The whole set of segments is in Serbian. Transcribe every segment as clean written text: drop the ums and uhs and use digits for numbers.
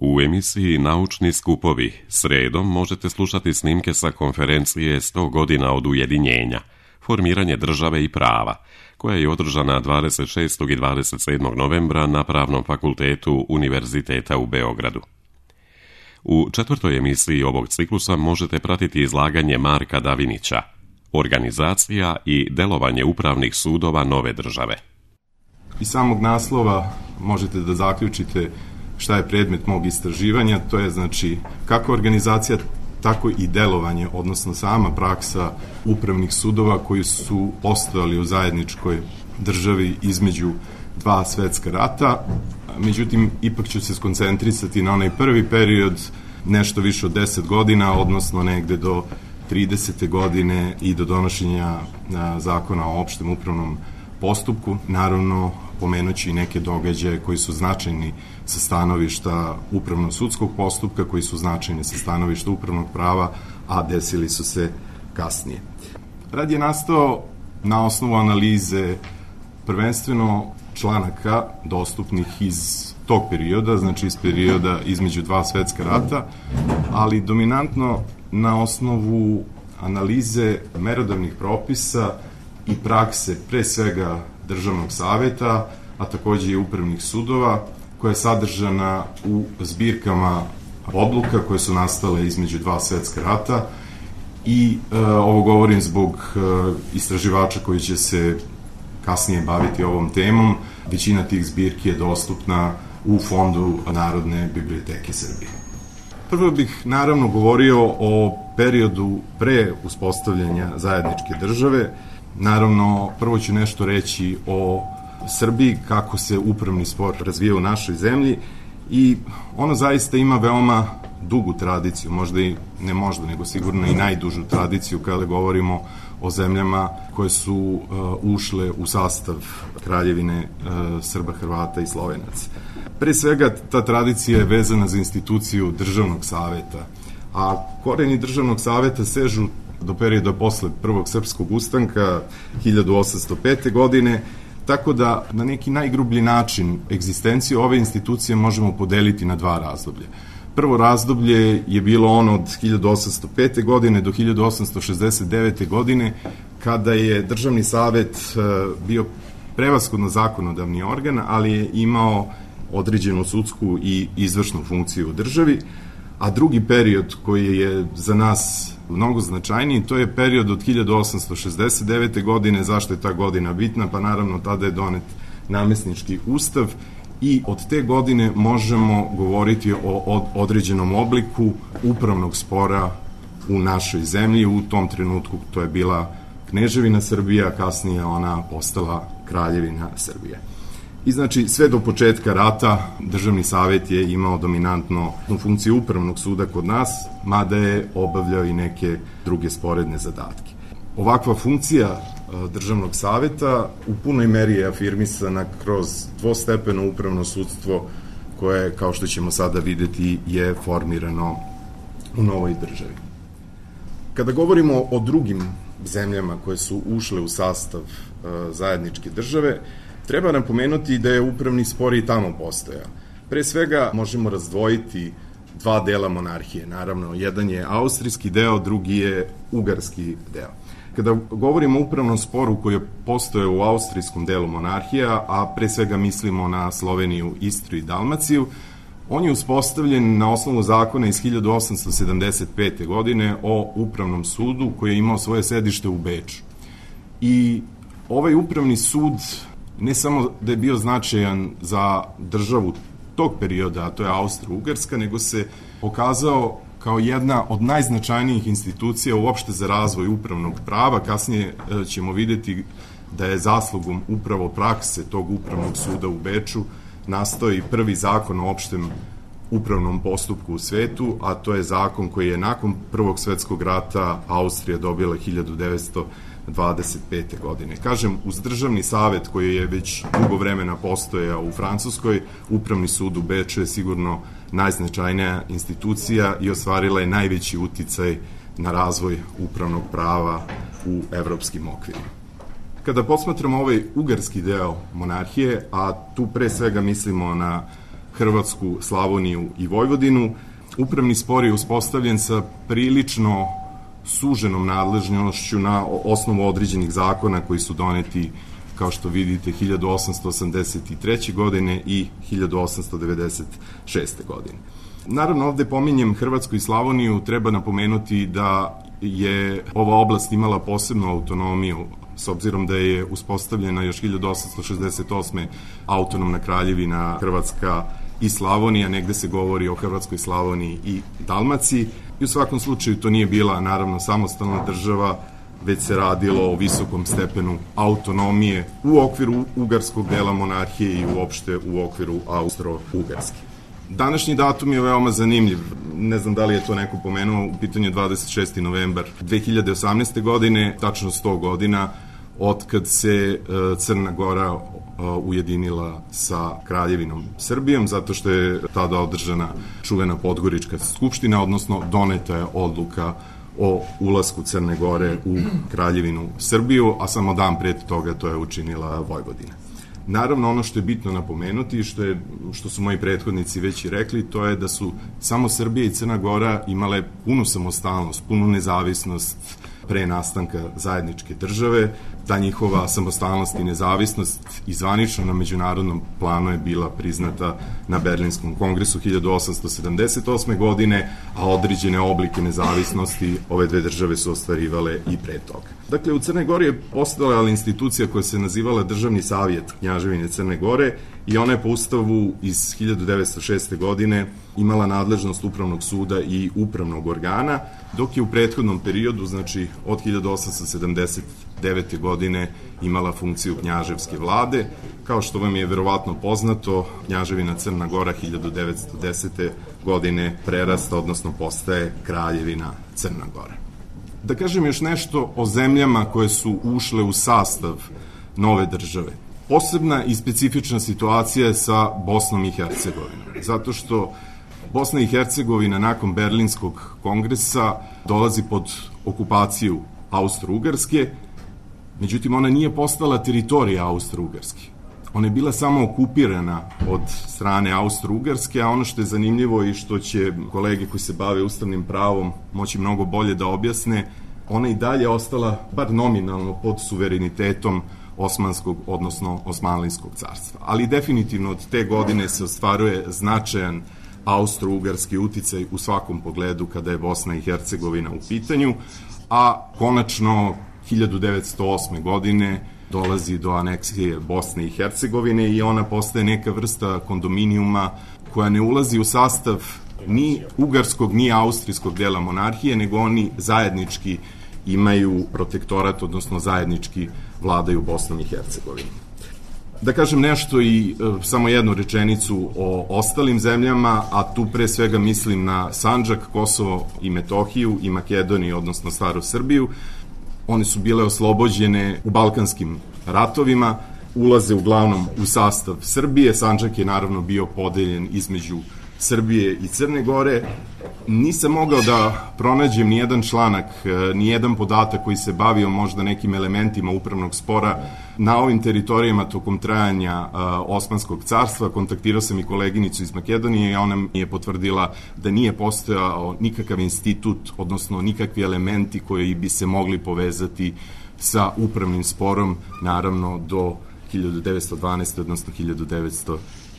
U emisiji Naučni skupovi sredom možete slušati snimke sa konferencije 100 godina od ujedinjenja, formiranje države i prava, koja je održana 26. i 27. novembra na Pravnom fakultetu Univerziteta u Beogradu. U četvrtoj emisiji ovog ciklusa možete pratiti izlaganje Marka Davinića, Organizacija i delovanje upravnih sudova nove države. Iz samog naslova možete da zaključite šta je predmet mog istraživanja, to je znači kako organizacija, tako i delovanje, odnosno sama praksa upravnih sudova koji su postojali u zajedničkoj državi između dva svetska rata. Međutim, ipak ću se skoncentrisati na onaj prvi period, nešto više od 10 godina, odnosno negde do 30. godine i do donošenja zakona o opštem upravnom postupku. Naravno, pomenući i neke događaje koji su značajni sa stanovišta upravno-sudskog postupka, koji su značajni sa stanovišta upravnog prava, a desili su se kasnije. Rad je nastao na osnovu analize prvenstveno članaka dostupnih iz tog perioda, znači iz perioda između dva svetska rata, ali dominantno na osnovu analize merodavnih propisa i prakse, pre svega Državnog saveta, a takođe i upravnih sudova, koja je sadržana u zbirkama odluka koje su nastale između dva svetska rata i ovo govorim zbog istraživača koji će se kasnije baviti ovom temom. Većina tih zbirki je dostupna u Fondu Narodne biblioteke Srbije. Prvo bih naravno govorio o periodu pre uspostavljanja zajedničke države. Naravno, prvo ću nešto reći o Srbiji, kako se upravni spor razvija u našoj zemlji i ono zaista ima veoma dugu tradiciju, možda i ne možda, nego sigurno i najdužu tradiciju kada govorimo o zemljama koje su ušle u sastav Kraljevine Srba, Hrvata i Slovenaca. Pre svega, ta tradicija je vezana za instituciju Državnog saveta, a koreni Državnog saveta sežu do perioda posle Prvog srpskog ustanka 1805. godine, tako da na neki najgrublji način egzistenciju ove institucije možemo podeliti na dva razdoblja. Prvo razdoblje je bilo ono od 1805. godine do 1869. godine, kada je Državni savet bio prevashodno zakonodavni organ, ali je imao određenu sudsku i izvršnu funkciju u državi, a drugi period koji je za nas mnogo značajniji, to je period od 1869. godine. Zašto je ta godina bitna? Pa naravno tada je donet namesnički ustav i od te godine možemo govoriti o određenom obliku upravnog spora u našoj zemlji. U tom trenutku to je bila Kneževina Srbija, kasnije ona postala Kraljevina Srbija. I znači sve do početka rata Državni savet je imao dominantno funkciju upravnog suda kod nas, mada je obavljao i neke druge sporedne zadatke. Ovakva funkcija Državnog saveta u punoj meri je afirmisana kroz dvostepeno upravno sudstvo koje, kao što ćemo sada videti, je formirano u novoj državi. Kada govorimo o drugim zemljama koje su ušle u sastav zajedničke države, treba napomenuti da je upravni spor i tamo postojao. Pre svega možemo razdvojiti dva dela monarhije. Naravno, jedan je austrijski deo, drugi je ugarski deo. Kada govorimo o upravnom sporu koji je postojao u austrijskom delu monarhija, a pre svega mislimo na Sloveniju, Istru i Dalmaciju, on je uspostavljen na osnovu zakona iz 1875. godine o upravnom sudu koji je imao svoje sedište u Beču. I ovaj upravni sud ne samo da je bio značajan za državu tog perioda, a to je Austro-Ugarska, nego se pokazao kao jedna od najznačajnijih institucija uopšte za razvoj upravnog prava. Kasnije ćemo videti da je zaslugom upravo prakse tog upravnog suda u Beču nastao i prvi zakon o opštem upravnom postupku u svetu, a to je zakon koji je nakon Prvog svetskog rata Austrija dobila 1925. godine. Kažem, uz Državni savet koji je već dugo vremena postojao u Francuskoj, Upravni sud u Beču je sigurno najznačajnija institucija i ostvarila je najveći uticaj na razvoj upravnog prava u evropskim okvirima. Kada posmatramo ovaj ugarski deo monarhije, a tu pre svega mislimo na Hrvatsku, Slavoniju i Vojvodinu. Upravni spor je uspostavljen sa prilično suženom nadležnošću na osnovu određenih zakona koji su doneti, kao što vidite, 1883. godine i 1896. godine. Naravno, ovde pominjem Hrvatsku i Slavoniju, treba napomenuti da je ova oblast imala posebnu autonomiju, s obzirom da je uspostavljena još 1868. autonomna kraljevina Hrvatska i Slavonija, negde se govori o Hrvatskoj, Slavoniji i Dalmaciji. I u svakom slučaju to nije bila, naravno, samostalna država, već se radilo o visokom stepenu autonomije u okviru ugarskog dela monarhije i uopšte u okviru Austro-Ugarske. Današnji datum je veoma zanimljiv. Ne znam da li je to neko pomenuo, u pitanju 26. novembar 2018. godine, tačno 100 godina, otkad se Crna Gora ujedinila sa Kraljevinom Srbijom, zato što je tada održana čuvena Podgorička skupština, odnosno doneta je odluka o ulasku Crne Gore u Kraljevinu Srbiju, a samo dan pred toga to je učinila Vojvodina. Naravno, ono što je bitno napomenuti, što su moji prethodnici već i rekli, to je da su samo Srbija i Crna Gora imale punu samostalnost, punu nezavisnost pre nastanka zajedničke države. Ta njihova samostalnost i nezavisnost i zvanično na međunarodnom planu je bila priznata na Berlinskom kongresu 1878. godine, a određene oblike nezavisnosti ove dve države su ostvarivale i pre toga. Dakle, u Crnoj Gori je postojala institucija koja se nazivala Državni savjet Kneževine Crne Gore i ona je po ustavu iz 1906. godine imala nadležnost upravnog suda i upravnog organa, dok je u prethodnom periodu, znači od 1879. godine, imala funkciju knjaževske vlade. Kao što vam je verovatno poznato, Kneževina Crna Gora 1910. godine prerasta, odnosno postaje Kraljevina Crna Gora. Da kažem još nešto o zemljama koje su ušle u sastav nove države. Posebna i specifična situacija je sa Bosnom i Hercegovinom, zato što Bosna i Hercegovina nakon Berlinskog kongresa dolazi pod okupaciju Austro-Ugarske, međutim ona nije postala teritorija Austro-Ugarske. Ona je bila samo okupirana od strane Austro-Ugarske, a ono što je zanimljivo i što će kolege koji se bave ustavnim pravom moći mnogo bolje da objasne, ona i dalje ostala, bar nominalno, pod suverenitetom Osmanskog, odnosno Osmanlijskog carstva. Ali definitivno od te godine se ostvaruje značajan austro-ugarski uticaj u svakom pogledu kada je Bosna i Hercegovina u pitanju, a konačno 1908. godine dolazi do aneksije Bosne i Hercegovine i ona postaje neka vrsta kondominijuma koja ne ulazi u sastav ni ugarskog ni austrijskog dela monarhije, nego oni zajednički imaju protektorat, odnosno zajednički vladaju Bosnom i Hercegovinom. Da kažem nešto i samo jednu rečenicu o ostalim zemljama, a tu pre svega mislim na Sandžak, Kosovo i Metohiju i Makedoniju, odnosno Staru Srbiju. One su bile oslobođene u balkanskim ratovima, ulaze uglavnom u sastav Srbije. Sandžak je naravno bio podeljen između Srbije i Crne Gore. Nisam mogao da pronađem nijedan članak, nijedan podatak koji se bavio možda nekim elementima upravnog spora na ovim teritorijama tokom trajanja Osmanskog carstva. Kontaktirao sam i koleginicu iz Makedonije i ona mi je potvrdila da nije postojao nikakav institut, odnosno nikakvi elementi koji bi se mogli povezati sa upravnim sporom, naravno do 1912. odnosno 1913.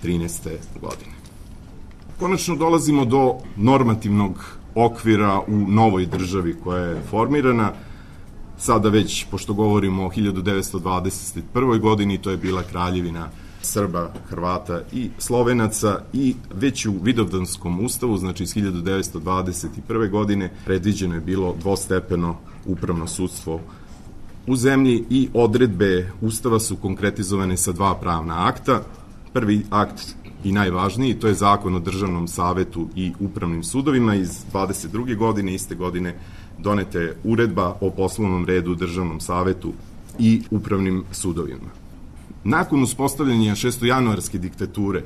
godine. Konačno dolazimo do normativnog okvira u novoj državi koja je formirana. Sada već, pošto govorimo o 1921. godini, to je bila Kraljevina Srba, Hrvata i Slovenaca i već u Vidovdanskom ustavu, znači iz 1921. godine, predviđeno je bilo dvostepeno upravno sudstvo u zemlji i odredbe ustava su konkretizovane sa dva pravna akta. Prvi akt i najvažniji, to je Zakon o državnom savetu i upravnim sudovima iz 22. godine, iste godine doneta je uredba o poslovnom redu u državnom savetu i upravnim sudovima. Nakon uspostavljanja šestojanuarske diktature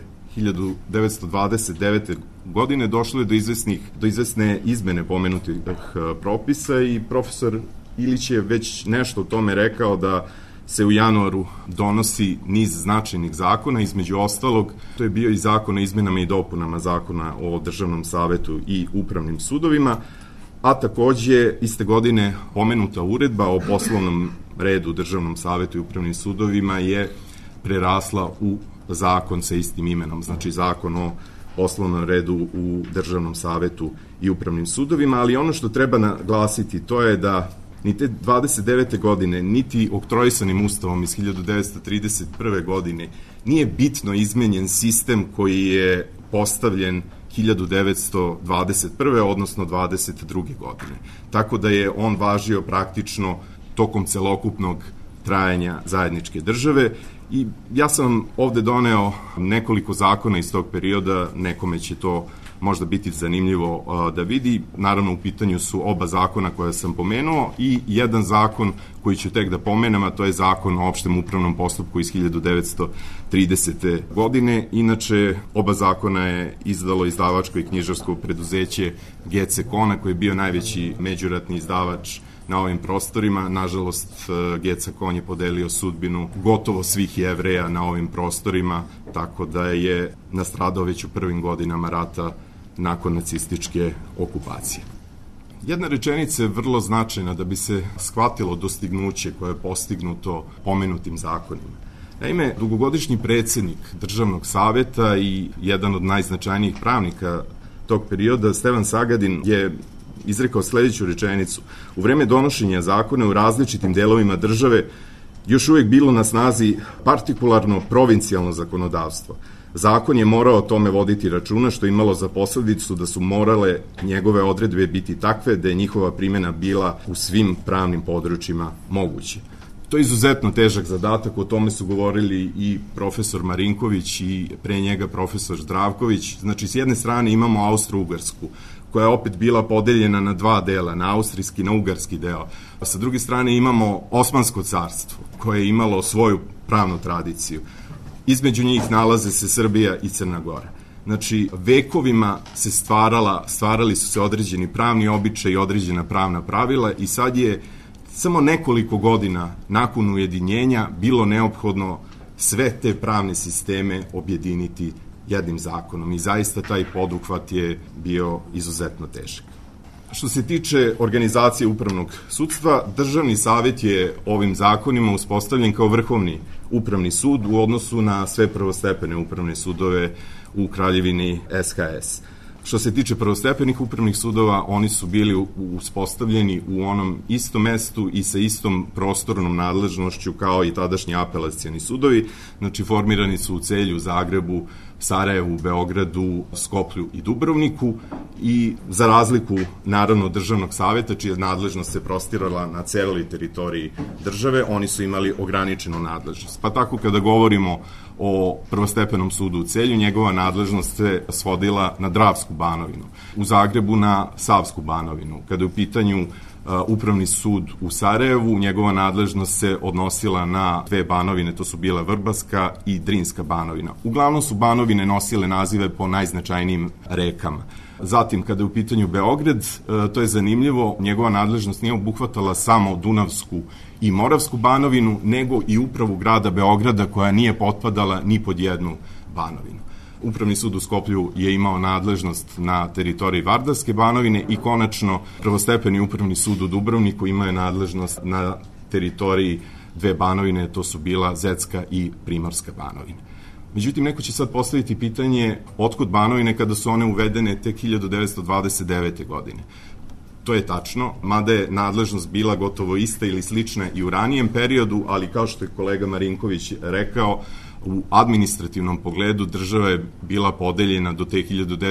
1929. godine došlo je do izvesne izmene pomenutih propisa i profesor Ilić je već nešto o tome rekao da se u januaru donosi niz značajnih zakona, između ostalog to je bio i zakon o izmenama i dopunama zakona o Državnom savetu i upravnim sudovima, a takođe iste godine pomenuta uredba o poslovnom redu u Državnom savetu i upravnim sudovima je prerasla u zakon sa istim imenom, znači zakon o poslovnom redu u Državnom savetu i upravnim sudovima, ali ono što treba naglasiti to je da ni te 29. godine, niti oktroisanim ustavom iz 1931. godine nije bitno izmenjen sistem koji je postavljen 1921. odnosno 22. godine. Tako da je on važio praktično tokom celokupnog trajanja zajedničke države i ja sam ovde doneo nekoliko zakona iz tog perioda, nekome će to možda biti zanimljivo da vidi. Naravno, u pitanju su oba zakona koja sam pomenuo i jedan zakon koji ću tek da pomenem, a to je zakon o opštem upravnom postupku iz 1930. godine. Inače, oba zakona je izdalo izdavačko i knjižarsko preduzeće GC Kona, koji je bio najveći međuratni izdavač na ovim prostorima. Nažalost, GC Kon je podelio sudbinu gotovo svih Jevreja na ovim prostorima, tako da je nastradao već u prvim godinama rata nakon nacističke okupacije. Jedna rečenica je vrlo značajna da bi se shvatilo dostignuće koje je postignuto pomenutim zakonima. Naime, dugogodišnji predsednik Državnog saveta i jedan od najznačajnijih pravnika tog perioda, Stevan Sagadin, je izrekao sledeću rečenicu: u vreme donošenja zakona u različitim delovima države još uvek bilo na snazi partikularno provincijalno zakonodavstvo. Zakon je morao o tome voditi računa, što je imalo za posledicu da su morale njegove odredbe biti takve da je njihova primjena bila u svim pravnim područjima moguće. To je izuzetno težak zadatak, o tome su govorili i profesor Marinković i pre njega profesor Zdravković. Znači, s jedne strane imamo Austro-Ugarsku, koja je opet bila podeljena na dva dela, na austrijski i na ugarski deo. A sa druge strane imamo Osmansko carstvo, koje je imalo svoju pravnu tradiciju. Između njih nalaze se Srbija i Crna Gora. Znači, vekovima se stvarali su se određeni pravni običaji i određena pravna pravila i sad je samo nekoliko godina nakon ujedinjenja bilo neophodno sve te pravne sisteme objediniti jednim zakonom i zaista taj poduhvat je bio izuzetno težak. Što se tiče organizacije upravnog sudstva, Državni savet je ovim zakonima uspostavljen kao vrhovni upravni sud u odnosu na sve prvostepene upravne sudove u Kraljevini SHS. Što se tiče prvostepenih upravnih sudova, oni su bili uspostavljeni u onom istom mestu i sa istom prostornom nadležnošću kao i tadašnji apelacioni sudovi, znači formirani su u Celju, Zagrebu, Sarajevu, Beogradu, Skoplju i Dubrovniku i za razliku naravno Državnog saveta, čija nadležnost se prostirala na celoj teritoriji države, oni su imali ograničenu nadležnost. Pa tako kada govorimo o prvostepenom sudu u Celju, njegova nadležnost se svodila na Dravsku banovinu, u Zagrebu na Savsku banovinu. Kada je u pitanju Upravni sud u Sarajevu, njegova nadležnost se odnosila na dve banovine, to su bila Vrbaska i Drinska banovina. Uglavnom su banovine nosile nazive po najznačajnijim rekama. Zatim, kada je u pitanju Beograd, to je zanimljivo, njegova nadležnost nije obuhvatala samo Dunavsku i Moravsku banovinu, nego i upravu grada Beograda koja nije potpadala ni pod jednu banovinu. Upravni sud u Skoplju je imao nadležnost na teritoriji Vardarske banovine i konačno prvostepeni upravni sud u Dubrovniku imao je nadležnost na teritoriji dve banovine, to su bila Zetska i Primorska banovina. Međutim, neko će sad postaviti pitanje otkud banovine kada su one uvedene tek 1929. godine. To je tačno, mada je nadležnost bila gotovo ista ili slična i u ranijem periodu, ali kao što je kolega Marinković rekao, u administrativnom pogledu država je bila podeljena do te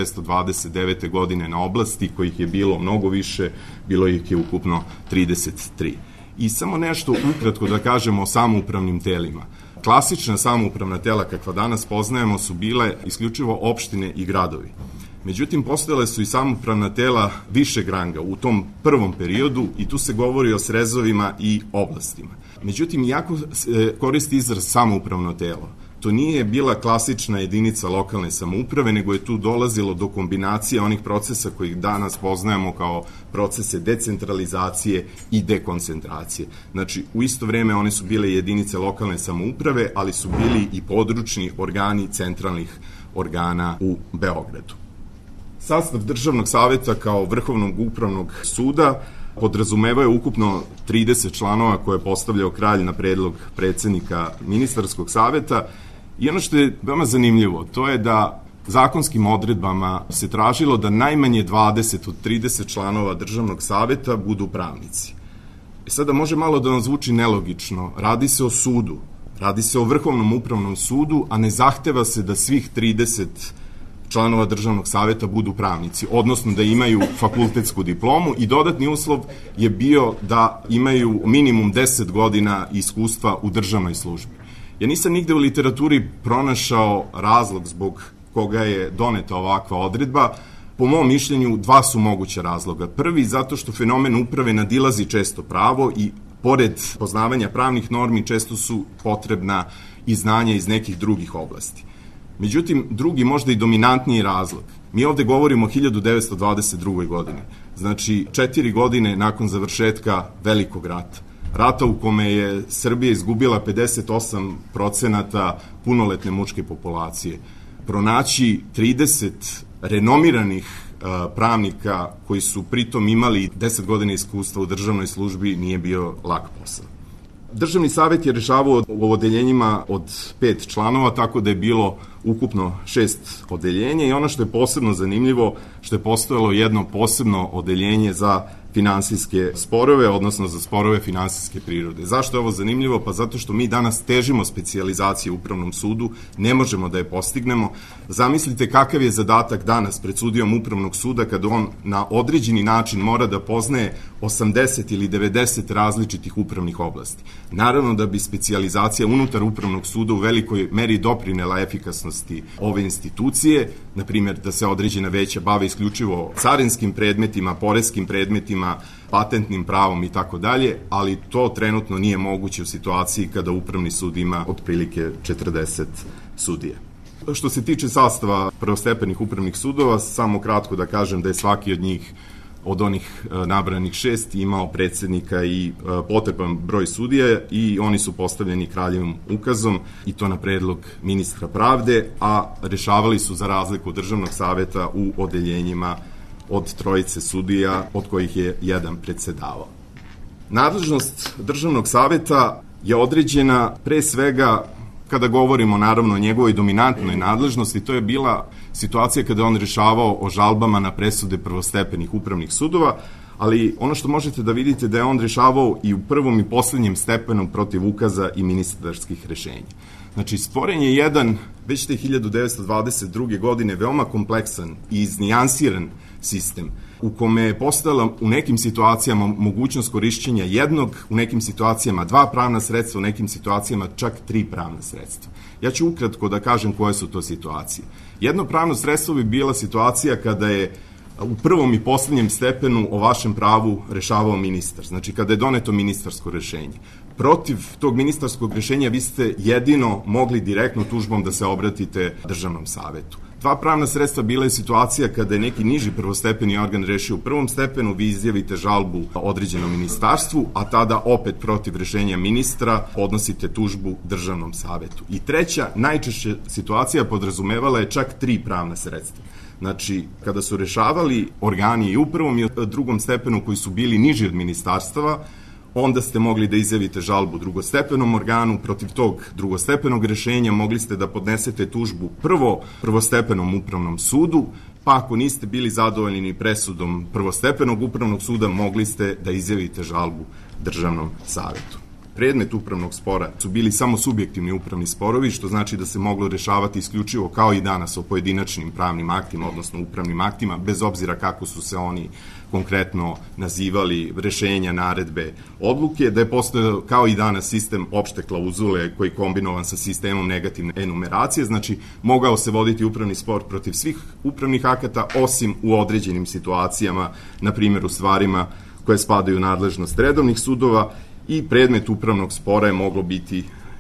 1929. godine na oblasti, kojih je bilo mnogo više, bilo ih je ukupno 33. I samo nešto ukratko da kažemo o samoupravnim telima. Klasična samoupravna tela kakva danas poznajemo su bile isključivo opštine i gradovi. Međutim, postojale su i samoupravna tela višeg ranga u tom prvom periodu i tu se govori o srezovima i oblastima. Međutim, jako se koristi izraz samoupravno telo. to nije bila klasična jedinica lokalne samouprave, nego je tu dolazilo do kombinacije onih procesa kojih danas poznajemo kao procese decentralizacije i dekoncentracije. Znači, u isto vreme one su bile jedinice lokalne samouprave, ali su bili i područni organi centralnih organa u Beogradu. Sastav Državnog saveta kao Vrhovnog upravnog suda podrazumevao je ukupno 30 članova koje je postavljao kralj na predlog predsednika ministarskog saveta i ono što je veoma zanimljivo, to je da zakonskim odredbama se tražilo da najmanje 20 od 30 članova Državnog saveta budu pravnici. Sada može malo da vam zvuči nelogično, radi se o sudu, radi se o Vrhovnom upravnom sudu, a ne zahteva se da svih 30 članova Državnog saveta budu pravnici, odnosno da imaju fakultetsku diplomu i dodatni uslov je bio da imaju minimum 10 godina iskustva u državnoj službi. Ja nisam nigde u literaturi pronašao razlog zbog koga je doneta ovakva odredba. Po mom mišljenju, dva su moguća razloga. Prvi, zato što fenomen uprave nadilazi često pravo i pored poznavanja pravnih normi često su potrebna i znanja iz nekih drugih oblasti. Međutim, drugi, možda i dominantniji razlog. Mi ovde govorimo o 1922. godine. Znači, 4 godine nakon završetka Velikog rata. Rata u kome je Srbija izgubila 58% punoletne muške populacije. Pronaći 30 renomiranih pravnika koji su pritom imali 10 godina iskustva u državnoj službi nije bio lak posao. Državni savet je rešavao u odeljenjima od 5 članova, tako da je bilo ukupno 6 odeljenja i ono što je posebno zanimljivo, što je postojalo jedno posebno odeljenje za finansijske sporove, odnosno za sporove finansijske prirode. Zašto je ovo zanimljivo? Pa zato što mi danas težimo specijalizaciju u Upravnom sudu, ne možemo da je postignemo. Zamislite kakav je zadatak danas pred sudijom Upravnog suda kada on na određeni način mora da poznaje 80 ili 90 različitih upravnih oblasti. Naravno da bi specijalizacija unutar Upravnog suda u velikoj meri doprinela efikasnosti ove institucije, na primjer da se određena veća bave isključivo carinskim predmetima, poreskim predmetima, patentnim pravom i tako dalje, ali to trenutno nije moguće u situaciji kada Upravni sud ima otprilike 40 sudija. Što se tiče sastava prvostepenih upravnih sudova, samo kratko da kažem da je svaki od njih od onih nabranih 6 imao predsednika i potreban broj sudija i oni su postavljeni kraljevim ukazom i to na predlog ministra pravde, a rešavali su za razliku Državnog saveta u odeljenjima od 3 sudija, od kojih je jedan predsedavao. Nadležnost Državnog saveta je određena pre svega kada govorimo naravno o njegovoj dominantnoj nadležnosti, to je bila situacija kada on rešavao o žalbama na presude prvostepenih upravnih sudova, ali ono što možete da vidite da je on rešavao i u prvom i poslednjem stepenu protiv ukaza i ministarskih rešenja. Znači, stvoren je jedan, već te 1922. godine, veoma kompleksan i iznijansiran sistem u kome je postojala u nekim situacijama mogućnost korišćenja jednog, u nekim situacijama 2 pravna sredstva, u nekim situacijama čak 3 pravna sredstva. Ja ću ukratko da kažem koje su to situacije. Jedno pravno sredstvo bi bila situacija kada je u prvom i poslednjem stepenu o vašem pravu rešavao ministar, znači kada je doneto ministarsko rešenje. Protiv tog ministarskog rešenja vi ste jedino mogli direktno tužbom da se obratite Državnom savetu. 2 pravna sredstva bila je situacija kada je neki niži prvostepeni organ rešio u prvom stepenu, vi izjavite žalbu određenom ministarstvu, a tada opet protiv rešenja ministra podnosite tužbu Državnom savetu. I treća, najčešća situacija podrazumevala je čak 3 pravna sredstva. Znači, kada su rešavali organi i u prvom i u drugom stepenu koji su bili niži od ministarstava, onda ste mogli da izjavite žalbu drugostepenom organu, protiv tog drugostepenog rešenja mogli ste da podnesete tužbu prvostepenom upravnom sudu, pa ako niste bili zadovoljni ni presudom prvostepenog upravnog suda, mogli ste da izjavite žalbu Državnom savetu. Predmet upravnog spora su bili samo subjektivni upravni sporovi, što znači da se moglo rešavati isključivo kao i danas o pojedinačnim pravnim aktima, odnosno upravnim aktima, bez obzira kako su se oni konkretno nazivali, rešenja, naredbe, odluke, da je postojao kao i danas sistem opšte klauzule koji je kombinovan sa sistemom negativne enumeracije, znači mogao se voditi upravni spor protiv svih upravnih akata, osim u određenim situacijama, na primjer u stvarima koje spadaju u nadležnost redovnih sudova, i predmet upravnog spora je moglo biti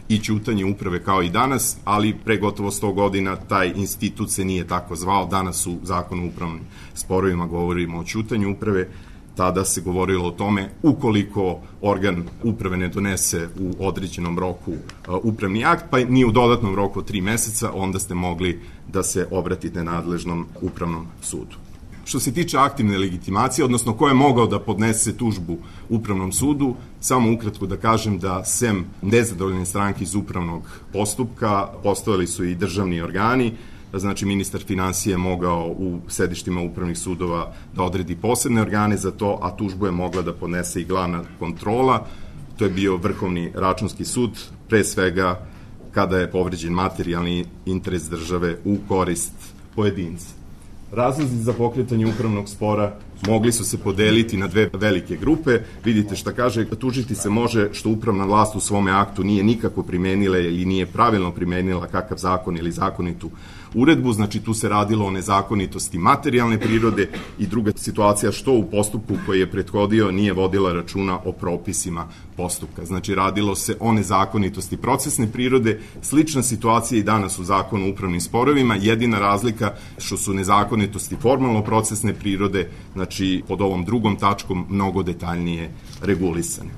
i ćutanje uprave kao i danas, ali pre gotovo 100 godina taj institut se nije tako zvao. Danas u zakonu o upravnim sporovima govorimo o ćutanju uprave. Tada se govorilo o tome ukoliko organ uprave ne donese u određenom roku upravni akt, pa ni u dodatnom roku od 3 meseca, onda ste mogli da se obratite nadležnom upravnom sudu. Što se tiče aktivne legitimacije, odnosno ko je mogao da podnese tužbu upravnom sudu, samo ukratko da kažem da sem nezadovoljne stranke iz upravnog postupka, postojali su i državni organi, znači ministar finansije je mogao u sedištima upravnih sudova da odredi posebne organe za to, a tužbu je mogla da podnese i glavna kontrola, to je bio Vrhovni računski sud, pre svega kada je povređen materijalni interes države u korist pojedinca. Razlozi za pokretanje upravnog spora mogli su se podeliti na dve velike grupe. Vidite šta kaže, tužiti se može što upravna vlast u svome aktu nije nikako primenila ili nije pravilno primenila kakav zakon ili zakonitu uredbu, znači tu se radilo o nezakonitosti materijalne prirode i druga situacija što u postupku koji je prethodio nije vodila računa o propisima postupka. Znači radilo se o nezakonitosti procesne prirode, slična situacija i danas u zakonu o upravnim sporovima, jedina razlika što su nezakonitosti formalno procesne prirode, znači pod ovom drugom tačkom mnogo detaljnije regulisane.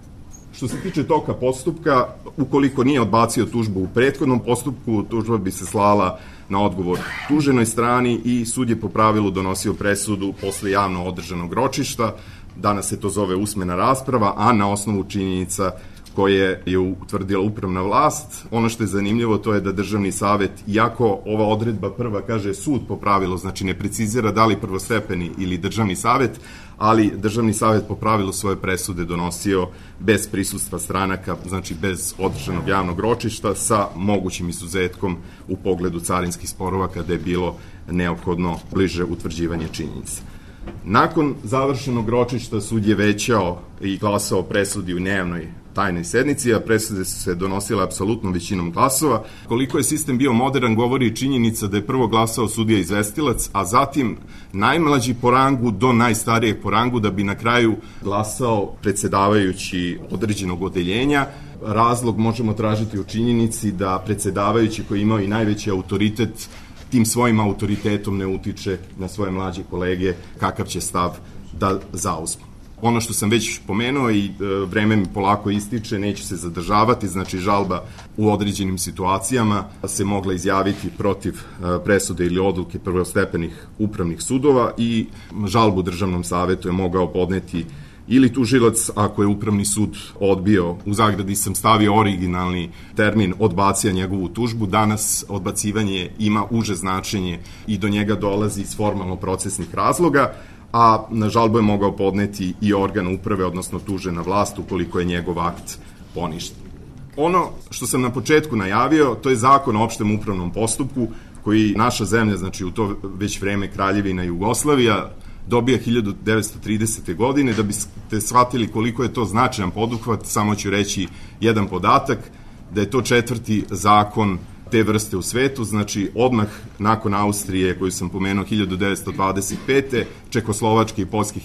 Što se tiče toka postupka, ukoliko nije odbacio tužbu u prethodnom postupku, tužba bi se slala na odgovor tuženoj strani i sud je po pravilu donosio presudu posle javno održanog ročišta, danas se to zove usmena rasprava, a na osnovu činjenica koje je utvrdila upravna vlast. Ono što je zanimljivo to je da Državni savet, iako ova odredba prva kaže sud po pravilu, znači ne precizira da li prvostepeni ili Državni savet, ali Državni savet po pravilu svoje presude donosio bez prisustva stranaka, znači bez održanog javnog ročišta, sa mogućim izuzetkom u pogledu carinskih sporova kada je bilo neophodno bliže utvrđivanje činjenica. Nakon završenog ročišta sud je većao i glasao presudi u dnevnoj tajnoj sednici, a presude su se donosile apsolutno većinom glasova. Koliko je sistem bio modern govori činjenica da je prvo glasao sudija izvestilac, a zatim najmlađi po rangu do najstarijeg po rangu, da bi na kraju glasao predsedavajući određenog odeljenja. Razlog možemo tražiti u činjenici da predsedavajući koji imao i najveći autoritet tim svojim autoritetom ne utiče na svoje mlađe kolege kakav će stav da zauzmu. Ono što sam već pomenuo i vreme mi polako ističe, neću se zadržavati, znači žalba u određenim situacijama se mogla izjaviti protiv presude ili odluke prvostepenih upravnih sudova i žalbu Državnom savetu je mogao podneti ili tužilac ako je upravni sud odbio, u zagradi sam stavio originalni termin odbacija njegovu tužbu, danas odbacivanje ima uže značenje i do njega dolazi iz formalno-procesnih razloga, a na žalbu je mogao podneti i organ uprave, odnosno tužena vlast, ukoliko je njegov akt poništen. Ono što sam na početku najavio, to je zakon o opštem upravnom postupku, koji naša zemlja, znači u to već vreme Kraljevina Jugoslavija, dobija 1930. godine. Da biste shvatili koliko je to značajan poduhvat, samo ću reći jedan podatak, da je to 4. zakon te vrste u svetu, znači odmah nakon Austrije koju sam pomenuo 1925. Čekoslovačke i Poljske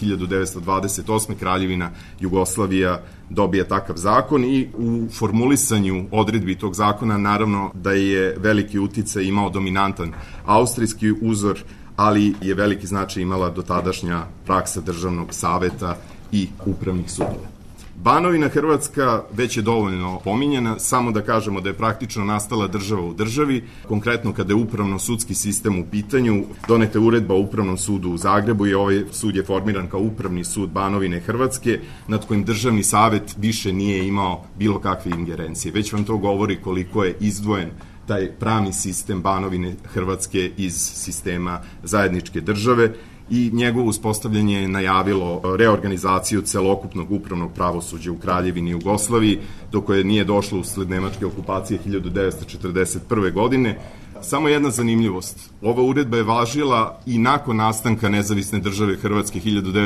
1928. Kraljevina Jugoslavija dobija takav zakon i u formulisanju odredbi tog zakona naravno da je veliki uticaj imao dominantan austrijski uzor, ali je veliki značaj imala dotadašnja praksa Državnog saveta i upravnih sudova. Banovina Hrvatska već je dovoljno pominjena, samo da kažemo da je praktično nastala država u državi, konkretno kada je upravno-sudski sistem u pitanju, doneta uredba o Upravnom sudu u Zagrebu i ovaj sud je formiran kao Upravni sud Banovine Hrvatske, nad kojim Državni savet više nije imao bilo kakve ingerencije. Već vam to govori koliko je izdvojen taj pravni sistem Banovine Hrvatske iz sistema zajedničke države i njegovo uspostavljanje je najavilo reorganizaciju celokupnog upravnog pravosuđa u Kraljevini Jugoslaviji, do koje nije došlo usled nemačke okupacije 1941. godine. Samo jedna zanimljivost. Ova uredba je važila i nakon nastanka nezavisne države Hrvatske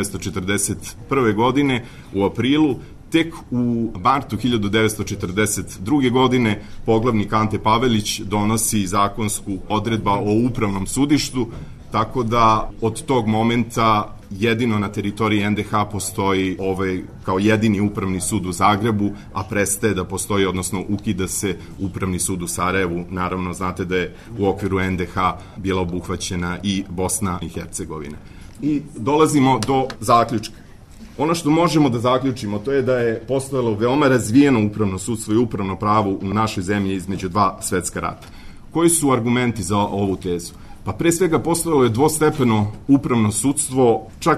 1941. godine u aprilu. Tek u martu 1942. godine poglavnik Ante Pavelić donosi zakonsku odredba o upravnom sudištu, tako da od tog momenta jedino na teritoriji NDH postoji kao jedini upravni sud u Zagrebu, a prestaje da postoji, odnosno ukida se upravni sud u Sarajevu. Naravno, znate da je u okviru NDH bila obuhvaćena i Bosna i Hercegovina. I dolazimo do zaključka. Ono što možemo da zaključimo, to je da je postojalo veoma razvijeno upravno sudstvo i upravno pravo u našoj zemlji između dva svetska rata. Koji su argumenti za ovu tezu? Pa pre svega postojalo je dvostepeno upravno sudstvo, čak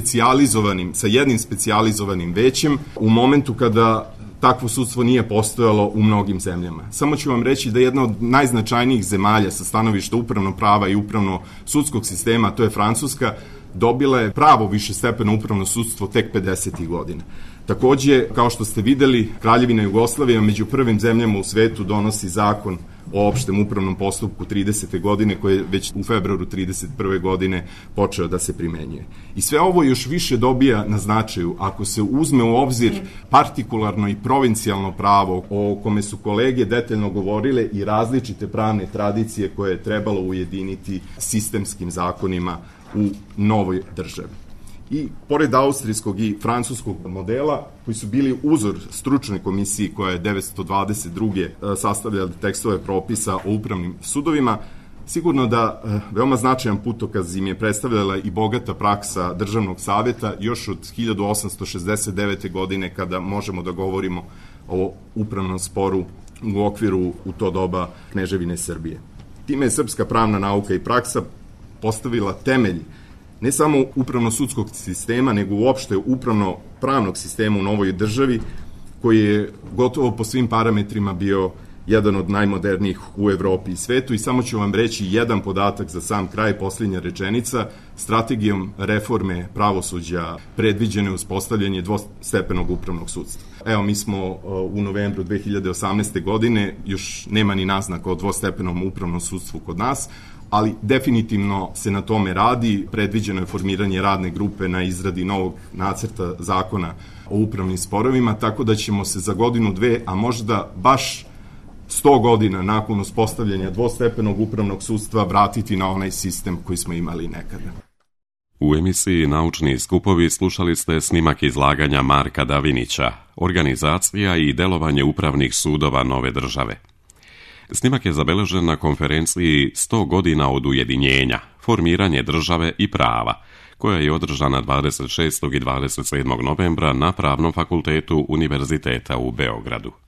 sa jednim specijalizovanim većem, u momentu kada takvo sudstvo nije postojalo u mnogim zemljama. Samo ću vam reći da jedna od najznačajnijih zemalja sa stanovišta upravnog prava i upravno sudskog sistema, to je Francuska, dobila je pravo višestepeno upravno sudstvo tek 50. godina. Takođe, kao što ste videli, Kraljevina Jugoslavija među prvim zemljama u svetu donosi zakon o opštem upravnom postupku 30. godine, koji je već u februaru 31. godine počeo da se primenjuje. I sve ovo još više dobija na značaju ako se uzme u obzir partikularno i provincijalno pravo o kome su kolege detaljno govorile i različite pravne tradicije koje je trebalo ujediniti sistemskim zakonima u novoj državi. I pored austrijskog i francuskog modela, koji su bili uzor stručnoj komisiji koja je 1922. sastavljala tekstove propisa o upravnim sudovima, sigurno da veoma značajan putokaz im je predstavljala i bogata praksa Državnog saveta još od 1869. godine, kada možemo da govorimo o upravnom sporu u okviru u to doba Kneževine Srbije. Time je srpska pravna nauka i praksa postavila temelj ne samo upravno-sudskog sistema, nego uopšte upravno-pravnog sistema u novoj državi, koji je gotovo po svim parametrima bio jedan od najmodernijih u Evropi i svetu. I samo ću vam reći jedan podatak za sam kraj, posljednja rečenica. Strategijom reforme pravosuđa predviđeno je uspostavljanje dvostepenog upravnog sudstva. Evo, mi smo u novembru 2018. godine, još nema ni naznaka o dvostepenom upravnom sudstvu kod nas, ali definitivno se na tome radi. Predviđeno je formiranje radne grupe na izradi novog nacrta zakona o upravnim sporovima, tako da ćemo se za godinu, dve, a možda baš 100 godina nakon uspostavljanja dvostepenog upravnog sudstva vratiti na onaj sistem koji smo imali nekada. U emisiji Naučni skupovi slušali ste snimak izlaganja Marka Davinića, Organizacija i delovanje upravnih sudova nove države. Snimak je zabeležen na konferenciji 100 godina od ujedinjenja, formiranje države i prava, koja je održana 26. i 27. novembra na Pravnom fakultetu Univerziteta u Beogradu.